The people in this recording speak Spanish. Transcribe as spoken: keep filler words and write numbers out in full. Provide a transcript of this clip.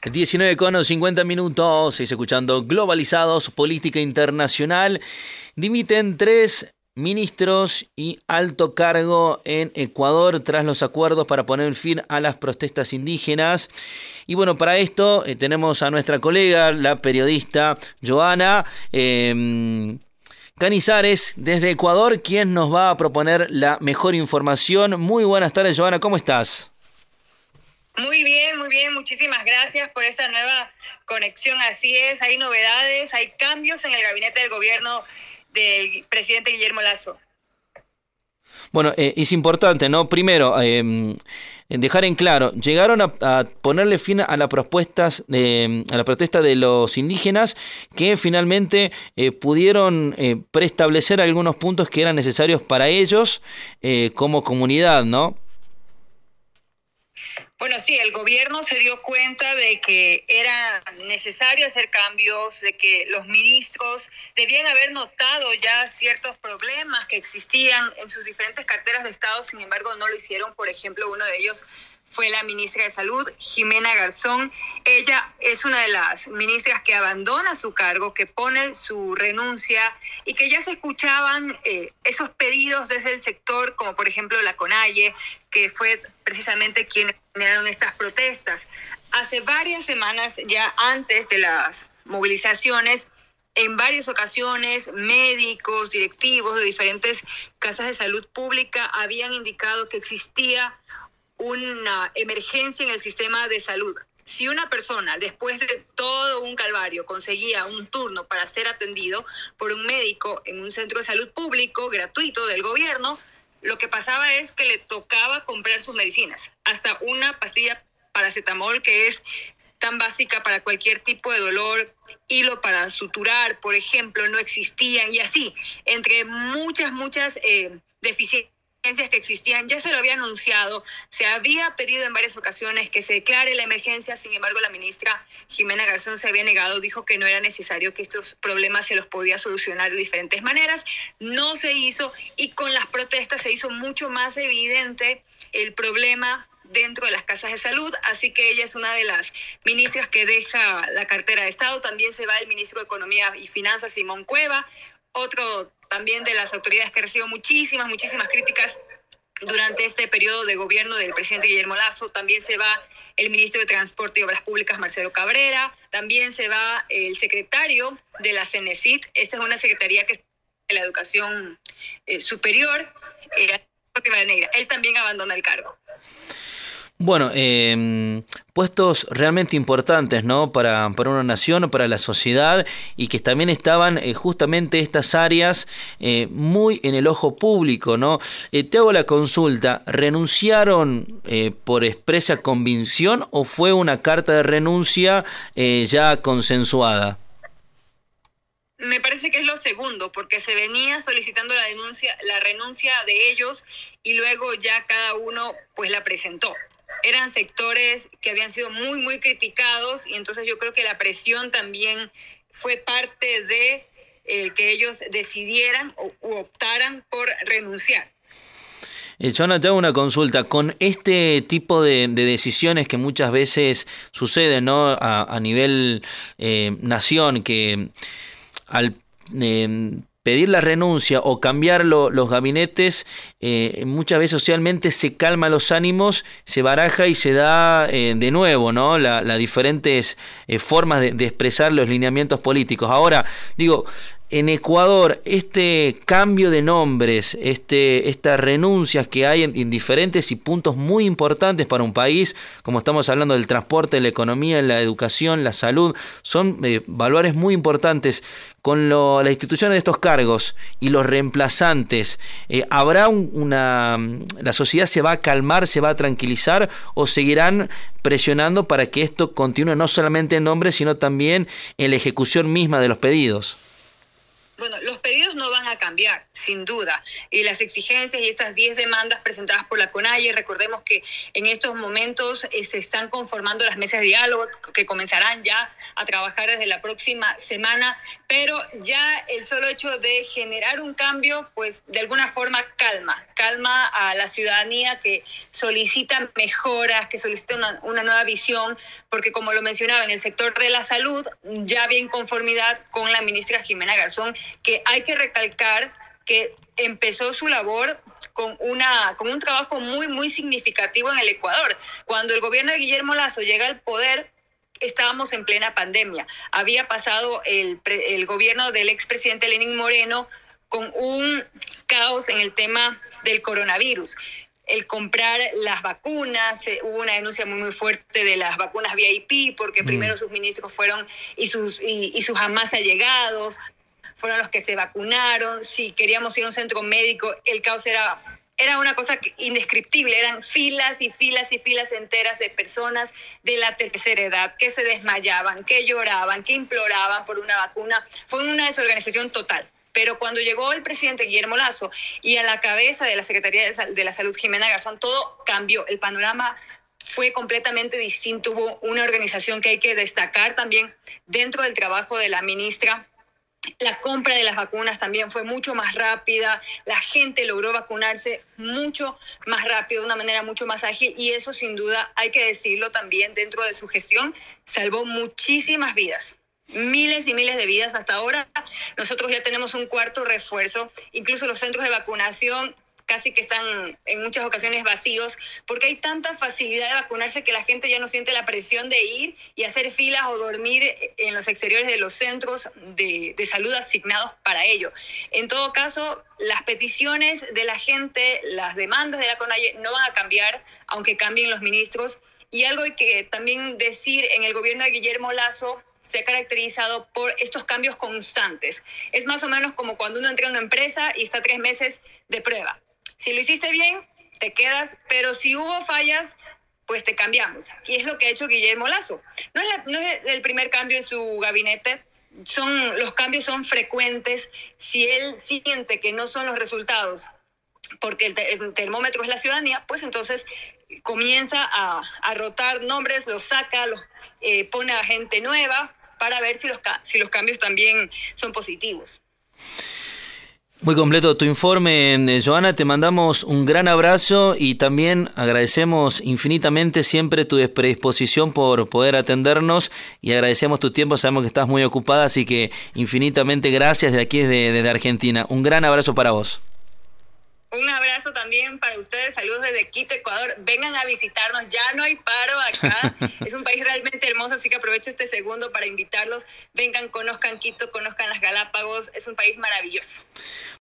diecinueve con cincuenta minutos, seguís escuchando Globalizados, Política Internacional. Dimiten tres ministros y alto cargo en Ecuador tras los acuerdos para poner fin a las protestas indígenas. Y bueno, para esto eh, tenemos a nuestra colega, la periodista Joana eh, Canizares, desde Ecuador, quien nos va a proponer la mejor información. Muy buenas tardes, Joana, ¿cómo estás? Muy bien, muy bien. Muchísimas gracias por esta nueva conexión. Así es, hay novedades, hay cambios en el gabinete del gobierno del presidente Guillermo Lasso. Bueno, eh, es importante, ¿no? Primero, eh, dejar en claro, llegaron a, a ponerle fin a las propuestas de, a la protesta de los indígenas, que finalmente eh, pudieron eh, preestablecer algunos puntos que eran necesarios para ellos eh, como comunidad, ¿no? Bueno, sí, el gobierno se dio cuenta de que era necesario hacer cambios, de que los ministros debían haber notado ya ciertos problemas que existían en sus diferentes carteras de Estado, sin embargo no lo hicieron. Por ejemplo, uno de ellos fue la ministra de Salud, Ximena Garzón. Ella es una de las ministras que abandona su cargo, que pone su renuncia y que ya se escuchaban eh, esos pedidos desde el sector, como por ejemplo la CONAIE, que fue precisamente quienes generaron estas protestas. Hace varias semanas, ya antes de las movilizaciones, en varias ocasiones, médicos, directivos de diferentes casas de salud pública habían indicado que existía una emergencia en el sistema de salud. Si una persona, después de todo un calvario, conseguía un turno para ser atendido por un médico en un centro de salud público gratuito del gobierno, lo que pasaba es que le tocaba comprar sus medicinas. Hasta una pastilla paracetamol, que es tan básica para cualquier tipo de dolor, hilo para suturar, por ejemplo, no existían. Y así, entre muchas, muchas eh, deficiencias que existían, ya se lo había anunciado, se había pedido en varias ocasiones que se declare la emergencia. Sin embargo, la ministra Ximena Garzón se había negado, dijo que no era necesario, que estos problemas se los podía solucionar de diferentes maneras. No se hizo, y con las protestas se hizo mucho más evidente el problema dentro de las casas de salud, así que ella es una de las ministras que deja la cartera de Estado. También se va el ministro de Economía y Finanzas, Simón Cueva, otro también de las autoridades que recibió muchísimas, muchísimas críticas durante este periodo de gobierno del presidente Guillermo Lasso. También se va el ministro de Transporte y Obras Públicas, Marcelo Cabrera. También se va el secretario de la CENESID. Esta es una secretaría que es de la educación eh, superior. Eh, él también abandona el cargo. Bueno, eh, puestos realmente importantes, ¿no? Para, para una nación, para la sociedad, y que también estaban eh, justamente estas áreas eh, muy en el ojo público, ¿no? Eh, te hago la consulta, ¿renunciaron eh, por expresa convicción o fue una carta de renuncia eh, ya consensuada? Me parece que es lo segundo, porque se venía solicitando la denuncia, la renuncia de ellos, y luego ya cada uno pues la presentó. Eran sectores que habían sido muy, muy criticados, y entonces yo creo que la presión también fue parte de eh, que ellos decidieran o u optaran por renunciar. Eh, Joana, te hago una consulta. Con este tipo de, de decisiones que muchas veces suceden, ¿no? a, a nivel eh, nación, que al eh, pedir la renuncia o cambiar lo, los gabinetes, eh, muchas veces socialmente se calma los ánimos, se baraja y se da eh, de nuevo, ¿no? Las la diferentes eh, formas de, de expresar los lineamientos políticos. Ahora, digo, en Ecuador, este cambio de nombres, este, estas renuncias que hay en, en diferentes y puntos muy importantes para un país, como estamos hablando del transporte, la economía, la educación, la salud, son eh, valores muy importantes. Con lo, las instituciones de estos cargos y los reemplazantes, eh, ¿habrá un, una... la sociedad se va a calmar, se va a tranquilizar, o seguirán presionando para que esto continúe no solamente en nombre, sino también en la ejecución misma de los pedidos? Bueno, los pedidos no van a cambiar, sin duda. Y las exigencias y estas diez demandas presentadas por la CONAIE, recordemos que en estos momentos eh, se están conformando las mesas de diálogo que comenzarán ya a trabajar desde la próxima semana, pero ya el solo hecho de generar un cambio, pues de alguna forma calma, calma a la ciudadanía que solicita mejoras, que solicita una, una nueva visión, porque como lo mencionaba, en el sector de la salud ya había inconformidad con la ministra Jimena Garzón, que hay que recalcar que empezó su labor con, una, con un trabajo muy, muy significativo en el Ecuador. Cuando el gobierno de Guillermo Lasso llega al poder, estábamos en plena pandemia. Había pasado el, el gobierno del expresidente Lenín Moreno con un caos en el tema del coronavirus. El comprar las vacunas, eh, hubo una denuncia muy muy fuerte de las vacunas V I P, porque mm. primero sus ministros fueron y sus, y, y sus jamás allegados fueron los que se vacunaron. Si queríamos ir a un centro médico, el caos era, era una cosa indescriptible. Eran filas y filas y filas enteras de personas de la tercera edad que se desmayaban, que lloraban, que imploraban por una vacuna. Fue una desorganización total. Pero cuando llegó el presidente Guillermo Lasso y a la cabeza de la Secretaría de la Salud, Jimena Garzón, todo cambió. El panorama fue completamente distinto. Hubo una organización que hay que destacar también dentro del trabajo de la ministra. La compra de las vacunas también fue mucho más rápida, la gente logró vacunarse mucho más rápido, de una manera mucho más ágil, y eso sin duda, hay que decirlo también, dentro de su gestión, salvó muchísimas vidas. Miles y miles de vidas hasta ahora. Nosotros ya tenemos un cuarto refuerzo, incluso los centros de vacunación casi que están en muchas ocasiones vacíos, porque hay tanta facilidad de vacunarse que la gente ya no siente la presión de ir y hacer filas o dormir en los exteriores de los centros de, de salud asignados para ello. En todo caso, las peticiones de la gente, las demandas de la CONAIE no van a cambiar, aunque cambien los ministros. Y algo hay que también decir, en el gobierno de Guillermo Lasso se ha caracterizado por estos cambios constantes. Es más o menos como cuando uno entra a una empresa y está tres meses de prueba. Si lo hiciste bien, te quedas, pero si hubo fallas, pues te cambiamos. Y es lo que ha hecho Guillermo Lasso. No es, la, no es el primer cambio en su gabinete, son, los cambios son frecuentes. Si él siente que no son los resultados, porque el, te, el termómetro es la ciudadanía, pues entonces comienza a, a rotar nombres, los saca, los eh, pone a gente nueva para ver si los, si los cambios también son positivos. Muy completo tu informe, Joana, te mandamos un gran abrazo y también agradecemos infinitamente siempre tu predisposición por poder atendernos y agradecemos tu tiempo, sabemos que estás muy ocupada, así que infinitamente gracias de aquí desde, desde Argentina. Un gran abrazo para vos. Un abrazo también para ustedes, saludos desde Quito, Ecuador. Vengan a visitarnos, ya no hay paro acá. Es un país realmente hermoso, así que aprovecho este segundo para invitarlos. Vengan, conozcan Quito, conozcan las Galápagos, es un país maravilloso.